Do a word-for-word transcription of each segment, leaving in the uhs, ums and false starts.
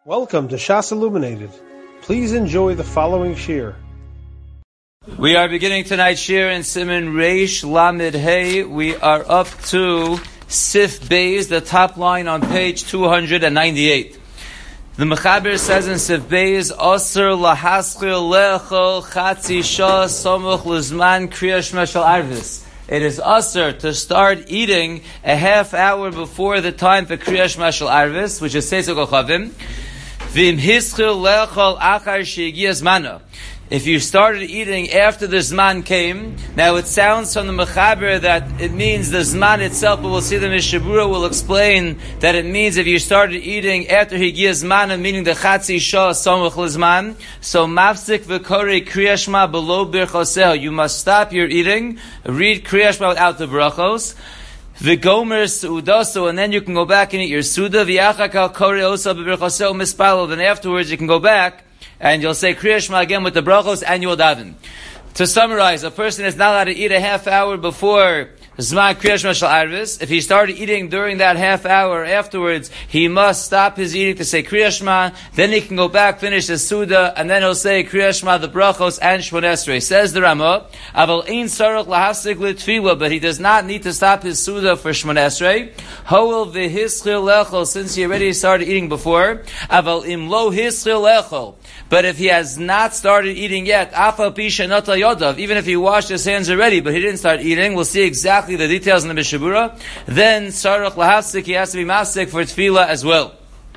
Welcome to Shas Illuminated. Please enjoy the following shir. We are beginning tonight's shir in Siman Reish Lamed Hey. We are up to Sif Beis, the top line on page two hundred ninety-eight. The Mechaber says in Sif Beis, Osir lahaschil lechol chatzi shah somuch lizman kriyash meshal arvis. It is usher to start eating a half hour before the time for kriyash meshal arvis, which is seisuk ochavim. Vim hischil lechol achar shegias mana. If you started eating after the Zman came, now it sounds from the Mechaber that it means the Zman itself, but we'll see the Mishabura will explain that it means if you started eating after Higias Mana, meaning the Chatzi Shah Somuch Lizman, so Mafsik V'Korei Kriya Shema below Birchoseh, you must stop your eating, read Kriya Shema without the Brachos, V'Gomer Su'udaso, and then you can go back and eat your Suda, V'Yachakal Korei Osa B'Birchoseh Mispalo, then afterwards you can go back and you'll say Kriya Shema again with the brachos, and you'll daven. To summarize, a person is not allowed to eat a half hour before Zman Kriya Shema Shel Arvis. If he started eating during that half hour afterwards, he must stop his eating to say Kriya Shema, then he can go back, finish his Suda, and then he'll say Kriya Shema, the brachos, and Shmon Esrei. Says the Ramah, Aval ein sarach lahafsik l'tfila, but he does not need to stop his Suda for Shmon Esrei. Hoel v'hischil lechol, since he already started eating before. Aval im lo hischil lechol. But if he has not started eating yet, afal pisha nata yodav, even if he washed his hands already, but he didn't start eating, we'll see exactly the details in the Mishabura, then sarach lahafsik, he has to be mafsik for tefillah as well.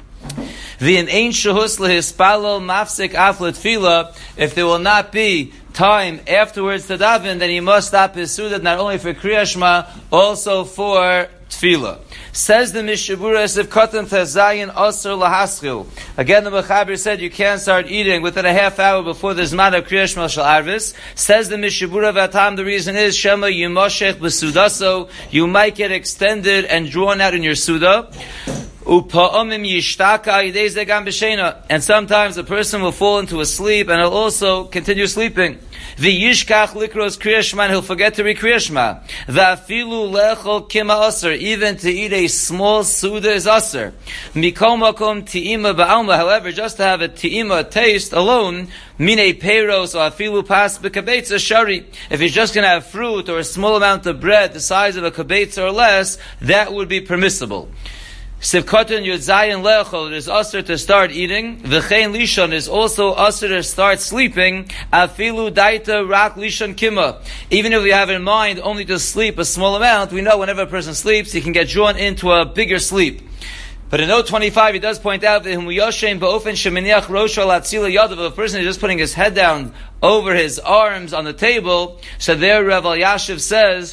V'im ein shehus lehispalo mafsik af l'tefillah, if there will not be time afterwards to daven, then he must stop his suda, not only for Kriya Shema, also for tefillah. Says the Mishabura, if katan tezayin asr lahaschil. Again, the Mechaber said you can't start eating within a half hour before the Zman of Kriya Shema Shel Arvis. Says the Mishabura Vatam, the reason is Shema Yimoshech B'Sudaso, you might get extended and drawn out in your Suda. And sometimes a person will fall into a sleep and he'll also continue sleeping. V'yishkach likros Kriya Shema, he'll forget to read Kriya Shema. V'afilu lechol kima aser, even to eat a small suda is aser. Mikol makom ti'ima ba'alma, however, just to have a ti'ima taste alone, mine peiros or afilu pas b'kabetza shari. If he's just going to have fruit or a small amount of bread the size of a kabetza or less, that would be permissible. Sivkotan Yudzayin Lechol, it is usher to start eating. V'chein Lishon is also usher to start sleeping. Afilu Daita Rak Lishon Kima. Even if we have in mind only to sleep a small amount, we know whenever a person sleeps, he can get drawn into a bigger sleep. But in note twenty-five, he does point out that if a person is just putting his head down over his arms on the table, so there Rav Yashiv says,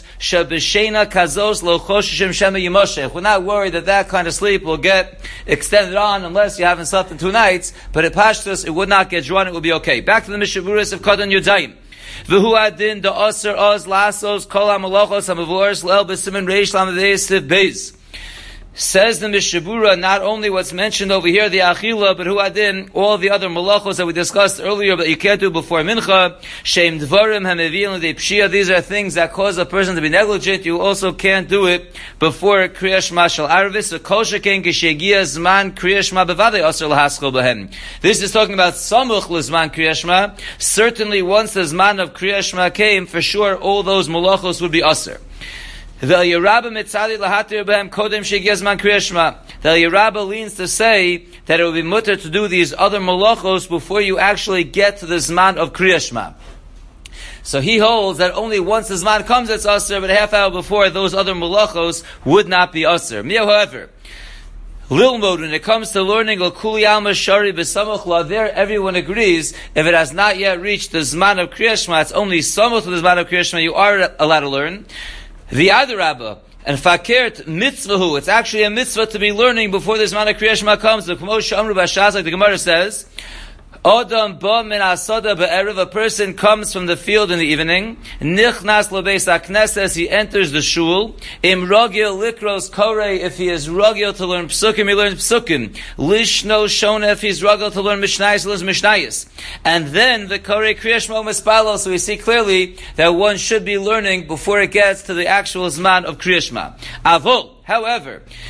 we're not worried that that kind of sleep will get extended on unless you haven't slept in two nights, but at Pashtus, it would not get drawn, it would be okay. Back to the Mishavuris of Kodan Yudayim. V'hu adin da osir oz lasos kol ha-malachos ha-mavuros le'el b'simen reish lamavei siv beis. Says the Mishabura, not only what's mentioned over here, the Achila, but who adin, all the other malachos that we discussed earlier, but you can't do before Mincha, Shem Dvarim, Hamevil, and Pshia, these are things that cause a person to be negligent. You also can't do it before Kriya Shema Shel Arvis, or Kol Sheken Kishegia Zman Kriya Shema Bevadei Asr Lahaschil Behem. This is talking about Samuch L'Zman Kriya Shema. Certainly once the Zman of Kriya Shema came, for sure all those malachos would be Asr. The Yerabba mitzadi lahatir behem kodem shegiazman kriya shema. The Yerabba leans to say that it would be mutter to do these other malachos before you actually get to the zman of kriya shema. So he holds that only once the zman comes it's aser, but a half hour before those other malachos would not be aser. However, Lilmod, when it comes to learning L'kuli Alma Shari B'Samuch La, there everyone agrees, if it has not yet reached the zman of kriya shema, it's only samuch to the zman of kriya shema you are allowed to learn. The other Rabbah, and fakert mitzvahu, it's actually a mitzvah to be learning before this Zman of Kriya Shema comes. The K'moshe Amru Bashaz, like the Gemara says, Adam ba min asada be'erev, a person comes from the field in the evening, nichnas lebeis hakneses, he enters the shul, im ragil likros korei, if he is ragil to learn psukim, he learns psukim, lishno shona, if he's ragil to learn mishnayis, he learns mishnayis. And then the korei kriya shema mispalo, so we see clearly that one should be learning before it gets to the actual zman of kriya shema. Avol, however,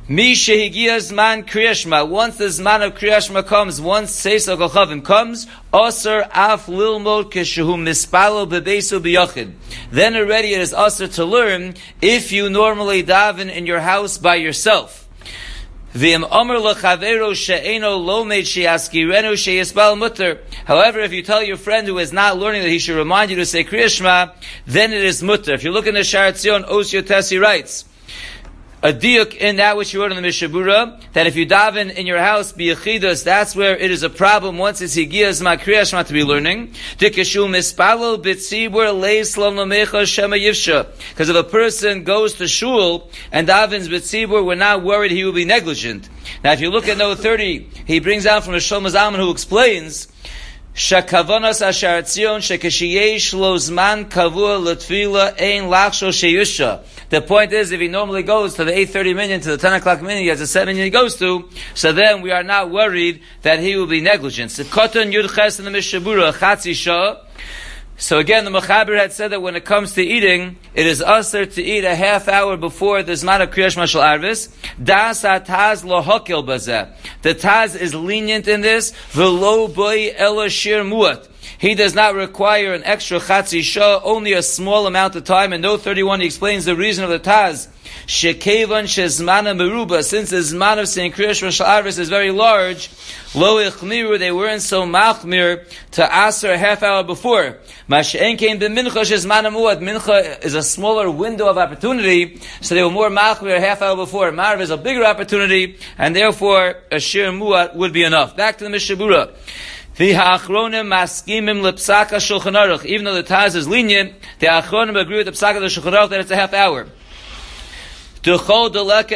Mi shehigia zman Kriyas Shema. Once the zman of Kriyas Shema comes, once Tzeis HaKochavim comes, Aser af lilmod keshehu mispalo bebesu b'yachid. Then already it is aser to learn if you normally daven in your house by yourself. V'im omer lechavero she'eno lomed she'askirenu she'yispal mutter. However, if you tell your friend who is not learning that he should remind you to say Kriyas Shema, then it is mutter. If you look in the Sha'ar Tzion, Os Yotesi writes, a diuk in that which you wrote in the Mishabura, that if you daven in your house, be yechidus, that's where it is a problem once it's higiyas ma Kriyas Shema to be learning. Dikashu mispalo b'tzibur leis lo nomecha shema yivsha. Because if a person goes to shul and davens b'tzibur, we're not worried he will be negligent. Now if you look at note thirty, he brings down from the Shlomo Zalman who explains, Shakavonas Ashar Tzion Shekeshiyesh Lo Zman Kavua L'Tfila Ein Lachsho Sheyusha. The point is, if he normally goes to the eight thirty minyan, to the ten o'clock minyan, he has a seven minyan he goes to, so then we are not worried that he will be negligent. Kotan Yud Ches in the Mishabura Chatzi Shah. So again, the Mechaber had said that when it comes to eating, it is usher to eat a half hour before the Zman of Kriyas Shema Shel Arvis. Das HaTaz lo hokel bazeh. The Taz is lenient in this. V'lo boi ela shir muat. He does not require an extra chatzi shah, only a small amount of time. In note thirty-one, he explains the reason of the Taz. Shekevan shezmana meruba. Since the Zman of saying Kriyas Shema Shel Arvis is very large, lo ichmiru, they weren't so machmir to aser a half hour before. Mash'en came the mincha shezmana muad. Mincha is a smaller window of opportunity, so they were more machmir a half hour before. Marv is a bigger opportunity, and therefore a shir muad would be enough. Back to the Mishabura. The ha'achronim maskimim lepsaka shulchan aruch. Even though the Taz is lenient, the ha'achronim agree with the psaka of the shulchan aruch that it's a half hour. So long that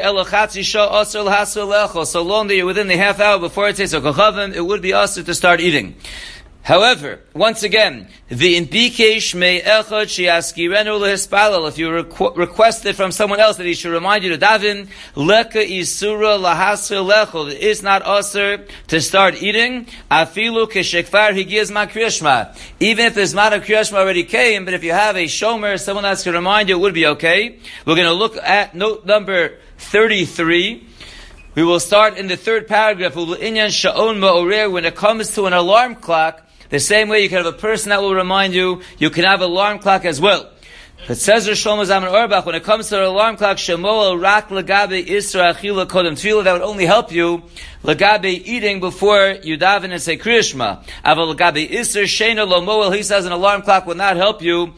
you're within the half hour before it says Kochavim, it would be usher to start eating. However, once again, the imbikesh me echad sheyaskirenu lehispalel. If you requ- requested from someone else that he should remind you to daven, leka isura lahasir lechol. It is not usher to start eating. Afilu keshekvar higiyaz ma Kriyas Shema. Even if the Zman of Kriyas Shema already came, but if you have a shomer, someone that's to remind you, it would be okay. We're going to look at note number thirty-three. We will start in the third paragraph. When it comes to an alarm clock, the same way you can have a person that will remind you, you can have an alarm clock as well. It says Shlomo Zalman Auerbach, when it comes to an alarm clock, Shemoel rak lagabe isra achila kodem tefillah, that would only help you lagabe eating before you daven and say Kriyas Shema. Aval lagabe isra sheina lo moel, he says an alarm clock will not help you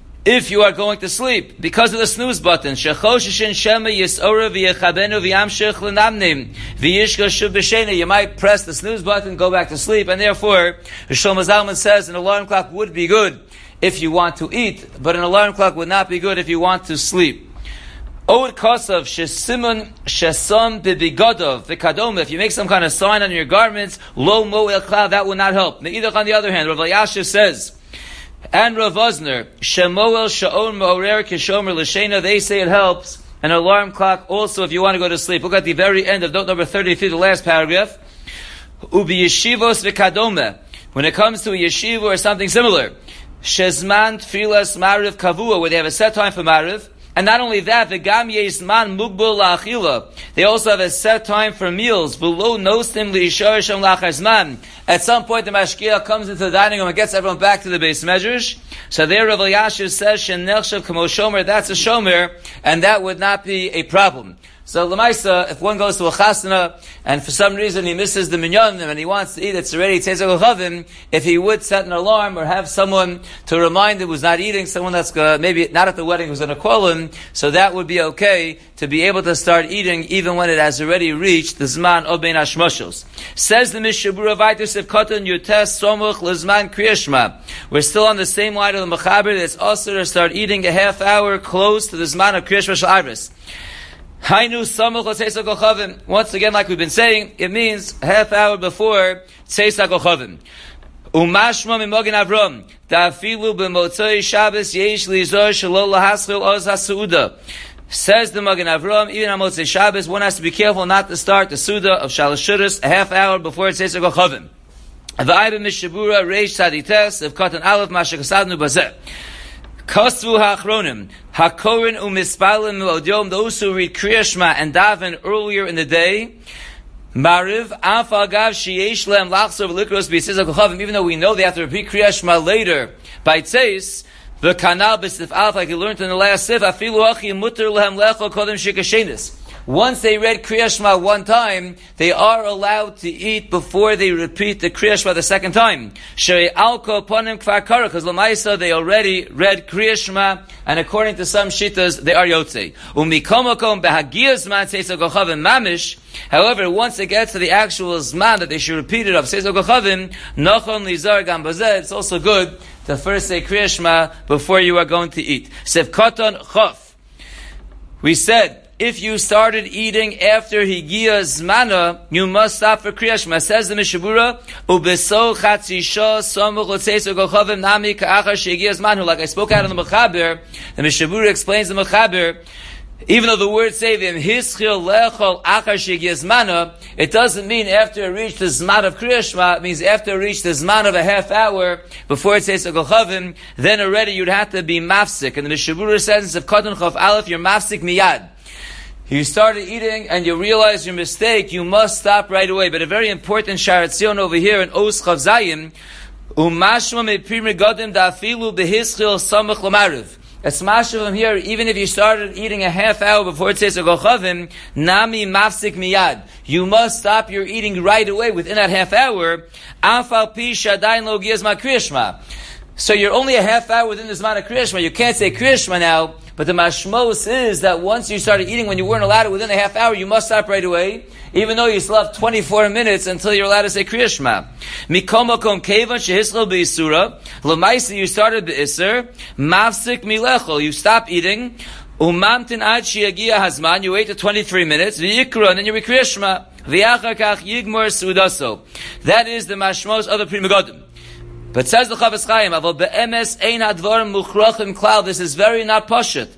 if you are going to sleep, because of the snooze button. Shechoshishin shema yisora v'yechabenu v'yamshich l'namnim v'yishka shuv b'shena. You might press the snooze button, go back to sleep, and therefore, Shlomo Zalman says an alarm clock would be good if you want to eat, but an alarm clock would not be good if you want to sleep. Od kosav shesimun shesam bibigodov v'kadoma. If you make some kind of sign on your garments, lo mo'el klav, that will not help. Neidach, on the other hand, Rav Elyashiv says, and Rav Vosner, Shemoel Sha'on Ma'orer Kishomer L'Shena, they say it helps. An alarm clock also if you want to go to sleep. Look at the very end of note number thirty-three, the last paragraph. Ubi Yeshivos V'Kadome. When it comes to a yeshiva or something similar, Shezman Tfilas Mariv Kavua, where they have a set time for Mariv. And not only that, the Gam Yesman Mugbul La'achila. They also have a set time for meals. Below Nostim Li'ishar Shem La'chazman. At some point, the mashkiach comes into the dining room and gets everyone back to the base measures. So there, Rav Elyashiv says, Shenechshav Kamo Shomer, that's a Shomer, and that would not be a problem. So, Lamaisa, if one goes to a chasana, and for some reason he misses the minyanim, and he wants to eat, it's already Tzezak Chavim, if he would set an alarm, or have someone to remind him who's not eating, someone that's uh, maybe not at the wedding who's going to call him, so that would be okay, to be able to start eating, even when it has already reached the Zman Obein Hashmoshos. Says the Mishabura Vaitus of Kotan Yutes Somuch Lezman Kriyas Shema. We're still on the same line of the Mechaber, that it's also to start eating a half hour close to the Zman of Kriyas Shema Shel Arvis. Hainu samuch l'tzeis hakochavim. Once again, like we've been saying, it means half hour before tzeis hakochavim. Umashma mimogen Avram da'afilu b'motzoi Shabbos yesh lizor shelo lahaschil oz ha'seuda. Says the Magen Avram, even on Motzei Shabbos, one has to be careful not to start the Suda of Shalosh Shudas a half hour before tzeis hakochavim. V'ayim mishabura reish tzadites of Katan Aleph mashakasadnu bazeh. Kasvu ha'achronim, hakorin u'mispalim u'odiyom, those who read Kriya Shema and daven earlier in the day, Mariv, af agav sheyesh lehem lachzor v'likros b'yitzis ha'kochavim, even though we know they have to repeat Kriya Shema later, by tzeis, the kanal b'sif alf, like you learned in the last sif, afilu achi mutter lehem lecho kodem shikashenis. Once they read Kriya Shema one time, they are allowed to eat before they repeat the Kriya Shema the second time. Sherei alko ponim kfar kara, because Lamaisa they already read Kriya Shema, and according to some shitas, they are yotzei. Umikomokom behagiyas man seisa gochavim mamish. However, once it gets to the actual zman that they should repeat it of seisa gochavim, nochon lizar gam bazeh, it's also good to first say Kriya Shema before you are going to eat. Sev koton chof. We said, if you started eating after Higia Zmana, you must stop for Kriya Shema. Says the Mishabura, Ubeso Chatzi Shah Samuch L'Tzeis Gochavim Nami Ka'achar Shehigia Zmanu. Like I spoke out in the Mechaber, the Mishabura explains the Mechaber, even though the words say V'im Hischil Lechol Achar Shehigia Zmana, it doesn't mean after it reached the Zman of Kriya Shema, it means after it reached the Zman of a half hour before it says Gochavim, then already you'd have to be mafsik. And the Mishabura says, if Katan Chav Aleph, you're mafsik miyad. You started eating and you realize your mistake, you must stop right away. But a very important Sharat Zion over here in Os Chav Zayim, Umashma me primir godim da'afilu behischil samach l'mariv. It's mashma here, even if you started eating a half hour before it says Gochavim, nami mafsik miyad. You must stop your eating right away within that half hour. Afal pi shadayin lo gizma Kriya Shema. So you're only a half hour within the Zman of Kriya Shema. You can't say Kriya Shema now, but the mashmos is that once you started eating, when you weren't allowed it within a half hour, you must stop right away, even though you still have twenty-four minutes until you're allowed to say Kriya Shema. Mikomakom kevan shehislo be'isura, l'maisi you started be'isur, mafsik milechol, you stop eating, umamtin ad shiyagia hazman, you wait to twenty-three minutes, v'yikra, and then you read Kriya Shema, v'yachar kach yigmor sudaso. That is the mashmos of the Pri Megadim. But says the Chavetz Chaim, "Avol be'emes ein hadvarim muchrachim klal." This is very not pashut.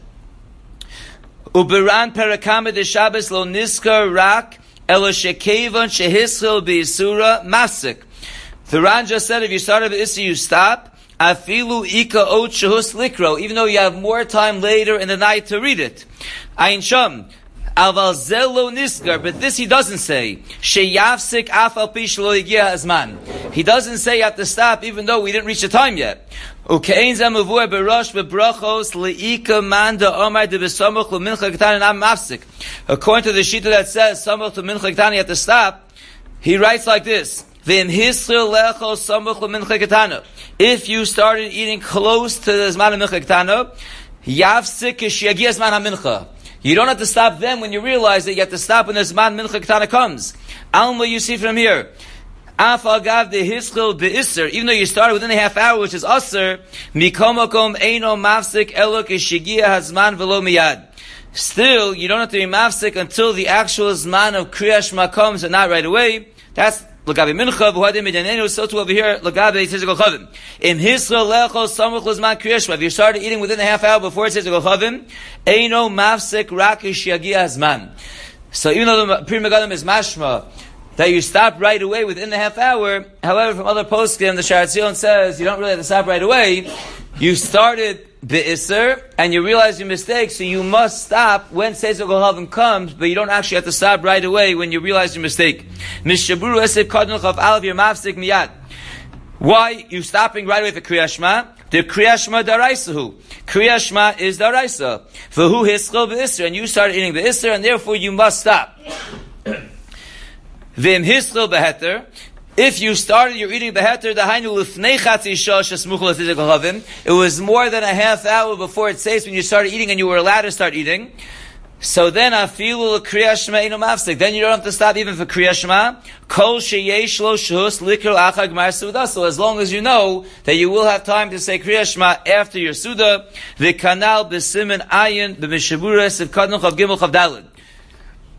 Uberan perakama de Shabbos lo niskar rak elo shekevan shehischil be'isura masik. The Ran just said, if you started be'isur, you stop. Afilu ika ot shehus likro, even though you have more time later in the night to read it. Ayin sham. Aval zelo niskar, but this he doesn't say. Sheyafsik afal pi shelo higia hazman. He doesn't say you have to stop even though we didn't reach the time yet. Ukein zamuvur berosh bebrachos leika manda omar de besamuch lemincha ketana nam mafsik. According to the shita that says samuch lemincha ketana you have to stop, he writes like this: V'im hischil lecho samuch lemincha ketana. If you started eating close to the zman of mincha ketana, yafsik kishiyagia zman hamincha. You don't have to stop then when you realize that you have to stop when the Zman Mincha Ketana comes. Alma, you see from here. Af agav de hischil be'isser, even though you started within a half hour, which is usser, mikomakom eino mafsik elo kishigia hazman velo miyad. Still, you don't have to be mafsik until the actual Zman of Kriya Shema comes and not right away. That's Lagabe mincha v'hadim midanenu. So too over here, Lagabe says Gochavim. Im hischil lecho samuch l'zman Kriya Shema. If you started eating within a half hour before it says Gochavim, eino mafsik rakish yagia hazman. So even though the Pri Megadim is mashma that you stop right away within the half hour, however, from other poskim, the Sharat Zion says you don't really have to stop right away. You started be'isr and you realize your mistake, so you must stop when Sefer Gochavim comes, but you don't actually have to stop right away when you realize your mistake. Mishaburu esef kadon chav alav your mafsik miyad. Why you stopping right away for Kriya Shema? The Kriya Shema daraisahu. Kriya Shema is daraisa. For who hischil be'isr, and you started eating be'isr, and therefore you must stop. V'im hischil beheter. If you started your eating beheter, the hainu lifnei chatzi shah shesmuch l'tzizik gochavim. It was more than a half hour before it says when you started eating and you were allowed to start eating. So then afilu l'kriyas shema inu mafsik. Then you don't have to stop even for kriyas shema. Kol sheyesh lo shehus likr achar gmar suda. So as long as you know that you will have time to say kriyas shema after your suda, v'kanal b'simen ayin b'mishabura sev kadnu chav gimel chav dalid.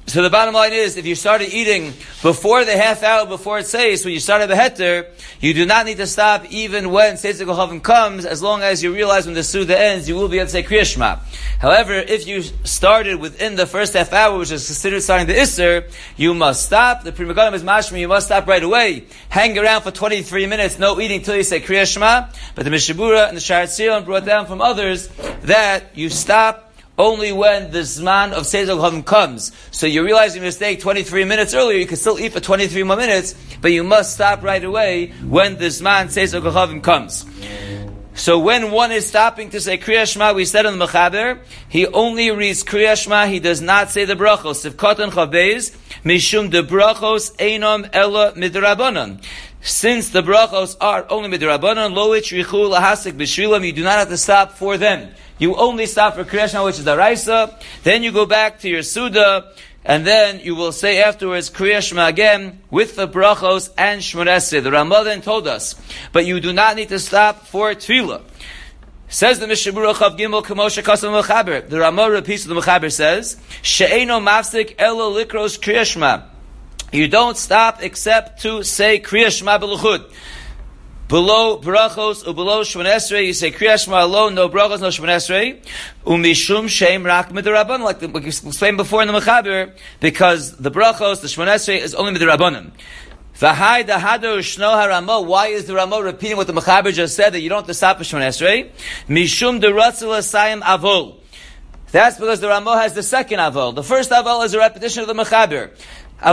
So the bottom line is, if you started eating before the half hour before it says, when you started the heter, you do not need to stop even when Seitzah Kohavim comes, as long as you realize when the Suda ends, you will be able to say Kriya Shema. However, if you started within the first half hour, which is considered starting the Isser, you must stop. The Pri Megadim is mashma, you must stop right away. Hang around for twenty-three minutes, no eating till you say Kriya Shema. But the Mishabura and the Sha'ar Tzion brought down from others that you stop only when the Zman of Seitzah Kohavim comes. So you realize your mistake twenty-three minutes earlier, you can still eat for twenty-three more minutes, but you must stop right away when the Zman Seitzah Kohavim comes. So when one is stopping to say Kriya Shema, we said in the Mechaber, he only reads Kriya Shema, he does not say the brachos. Sivkatan Chavbeis, Mishum de brachos Einom Ela Midrabanan. Since the brachos are only midrabanan, lo ichrichu lahasik b'shvilam, you do not have to stop for them. You only stop for Kriya Shema, which is the Raisa. Then you go back to your Suda, and then you will say afterwards Kriya Shema again with the brachos and Shmoneh Esrei. The Ramah then told us, but you do not need to stop for Tefillah. Says the Mishabura Chav Gimel Kamosha Kasam Mechaber. The Ramah repeats what the Mechaber says, She'eino mafsik elo likros Kriya Shema. You don't stop except to say Kriya Shema b'luchud. Below brachos or below Shmoneh Esrei, you say Kriya Shema alone, no brachos, no Shmoneh Esrei. Umishum sheim rak midrabanan, like the, like we explained before in the Mechaber, because the brachos, the Shmoneh Esrei, is only midrabanan. V'hai dahado shno haramo. Why is the Ramah repeating what the Mechaber just said, that you don't have to stop for Shmoneh Esrei? Mishum deratzil asayim avol. That's because the Ramah has the second avol. The first avol is a repetition of the Mechaber. That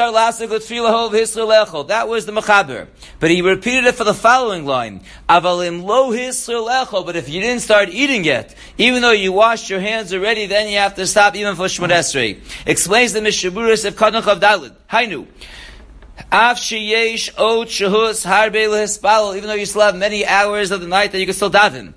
was the Mechaber. But he repeated it for the following line. But if you didn't start eating yet, even though you washed your hands already, then you have to stop even for Shmoneh Esrei. Explains the Mishaburis of Kadon Chav Daled. Hainu. Even though you still have many hours of the night that you can still daven.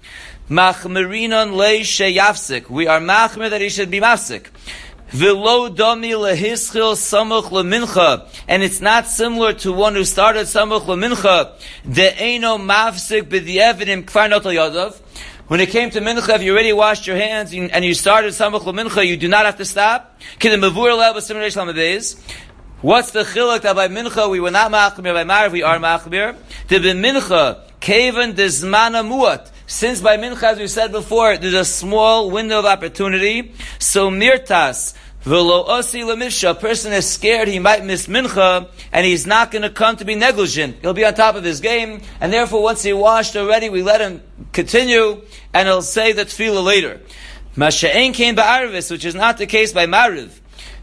We are machmer that he should be mafsik. V'lo domi lehischil samuch lemincha, and it's not similar to one who started samuch lemincha. De'eno mafsik b'di'evidim kfar notal yadav. When it came to mincha, if you already washed your hands and you started samuch lemincha, you do not have to stop. K'dem mevur le'el b'simen reish lamed beis. What's the chiluk that by mincha we were not machmir, by marav we are machmir? The b'mincha kaven dezmana muat. Since by mincha, as we said before, there's a small window of opportunity, so mirtas v'lo osi lemifsha, a person is scared he might miss mincha, and he's not going to come to be negligent. He'll be on top of his game, and therefore once he washed already, we let him continue, and he'll say the tefillah later. Masha'en came ba'arvis, which is not the case by mariv.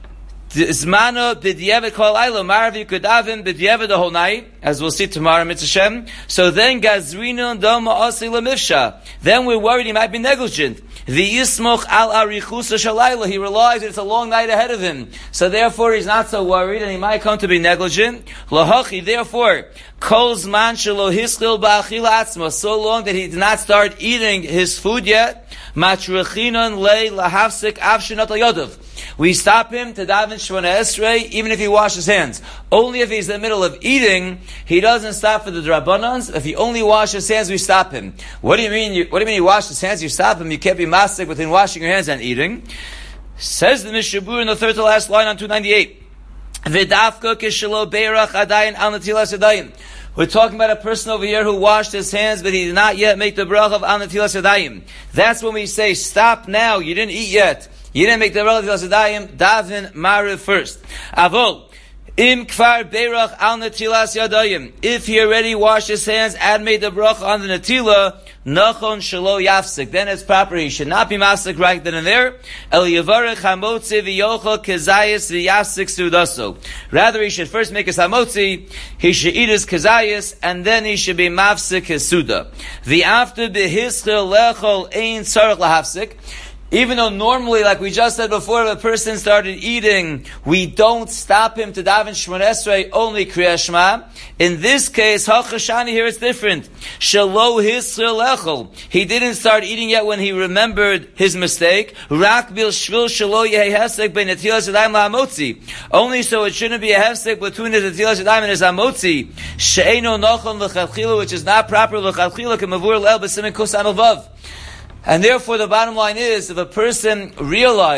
Zmano b'diavad kol aylo, mariv you could daven b'diavad the whole night, as we'll see tomorrow, Mitzvah Shem. So then gazrinu doma osi lemifsha. Then we're worried he might be negligent. The yismoch al arichusa shalayla. He realized it's a long night ahead of him, so therefore he's not so worried, and he might come to be negligent. Lahachi, therefore, kol zman shelo hischil ba'achila atzma. So long that he did not start eating his food yet. Matruchinon le lahavsik avshinat yadav. We stop him to daven Shmoneh Esrei, even if he washes his hands. Only if he's in the middle of eating, he doesn't stop for the drabanans. If he only washes his hands, we stop him. What do you mean? You, what do you mean he washes his hands? You stop him. You can't be mastic within washing your hands and eating. Says the Mishabur in the third to last line on two ninety-eight. V'dafka kishelo beirach adayin al netilas yadayim. We're talking about a person over here who washed his hands, but he did not yet make the bracha of al netilas yadayim. That's when we say, stop now. You didn't eat yet. You didn't make the bracha of netilas yadayim. Daven mariv first. Avol. Im kfar beirach al netilas yadayim. If he already washed his hands and made the bracha on the netila, nachon shelo yafsik. Then it's proper. He should not be masik right then and there. El yavarech hamotzi v'yochel kezayis v'yafsik sudaso. Rather, he should first make his hamotzi, he should eat his kezayis, and then he should be mafsik his suda. V'after behischel lechol ein tzarech lahafsik. Even though normally, like we just said before, if a person started eating, we don't stop him to daven Shmoneh Esrei, only Kriya Shema. In this case, Hachashani here it's different. Shelo hisril lechol. He didn't start eating yet when he remembered his mistake. Rak bil shvil shelo yehi hefsek ben netilas yadayim la'amotzi. Only so it shouldn't be a hefsek between his netilas yadayim and his amotzi. She'eino nochon l'chadchila, which is not proper l'chadchila, k'mavur l'el b'simen kus amal vav. And therefore the bottom line is, if a person realized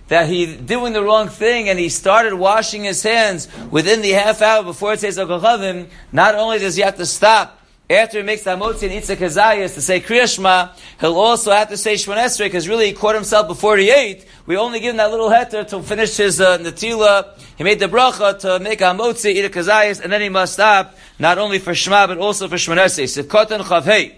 that he doing the wrong thing and he started washing his hands within the half hour before it says Kochavim, not only does he have to stop after he makes the Hamotzi and eats the Kazayas to say Kriya Shema, he'll also have to say Shemon Esrei because really he caught himself before he ate. We only give him that little heter to finish his uh, Natila. He made the bracha to make a Hamotzi, eat a Kazayas, and then he must stop not only for Shema but also for Shemon Esrei. Sivkotan Chavhei.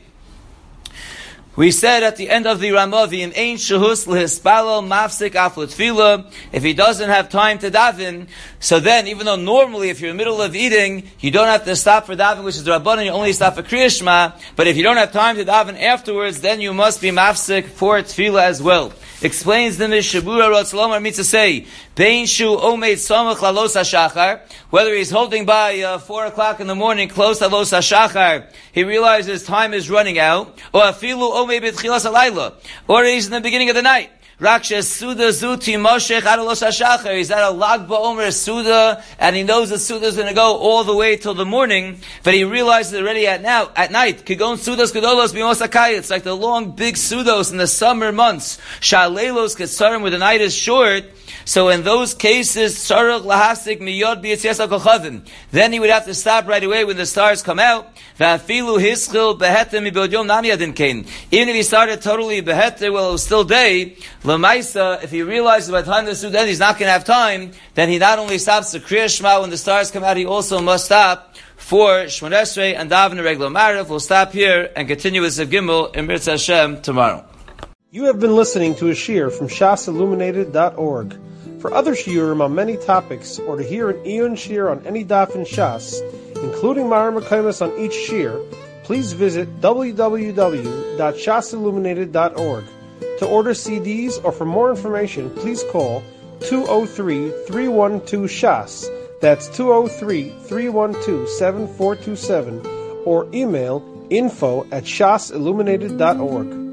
We said at the end of the Ramavim, Ein Shehus Lehispalo Mafsik Aflut Tefillah. If he doesn't have time to daven, so then, even though normally if you're in the middle of eating, you don't have to stop for daven, which is the Rabbanan, you only stop for Kriya Shema, but if you don't have time to daven afterwards, then you must be Mafsik for Tefillah as well. Explains the Mishabura Ratzlomar means to say, Bein Shu Omeid Samach Lalos HaShachar, whether he's holding by uh, four o'clock in the morning, close to Los HaShachar, he realizes time is running out, or Afilu Omeid B'tchilas HaLayla, or he's in the beginning of the night. Raksha Suda Zuti Moshech Adalos HaShachar. He's at a Lag BaOmer Suda, and he knows the Suda is going to go all the way till the morning, but he realizes already at now, at night, Kigon Sudas Kedolos B'mosakay. It's like the long, big Sudos in the summer months. Sha'leilos Ketsarim, where the night is short. So in those cases, Sarach Lahasik Miyod B'Yitzias HaKochavim. Then he would have to stop right away when the stars come out. Va'afilu Hischil Behetem Mibod Yom Nami Adin Kain. Even if he started totally Behetem, well, it was still day. Lamaisa, if he realizes by the time the Sudan he's not going to have time, then he not only stops the Kriya Shema when the stars come out, he also must stop for Shemon Esrei and Daven Reglo Marav. We'll stop here and continue with Zev Gimel in Mirz Hashem tomorrow. You have been listening to a shiur from Shas Illuminated dot org. For other shiurim on many topics, or to hear an Iyun shiur on any daf in Shas, including Ma'ar Mekaymas on each shiur, please visit w w w dot shas illuminated dot org. To order C Ds or for more information, please call two oh three, three one two, Shas. That's two oh three, three one two, seven four two seven, or email info at shas illuminated dot org.